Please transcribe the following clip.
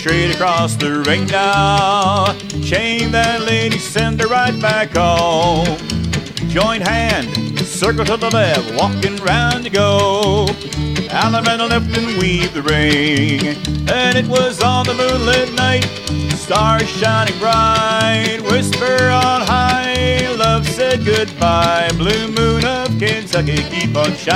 straight across the ring now. Chain that lady, send her right back home. Joint hand, circle to the left, walking round you go. Allemande left and weave the ring. And it was on the moonlit night, stars shining bright. Whisper on high, love said goodbye. Blue moon of Kentucky, keep on shining.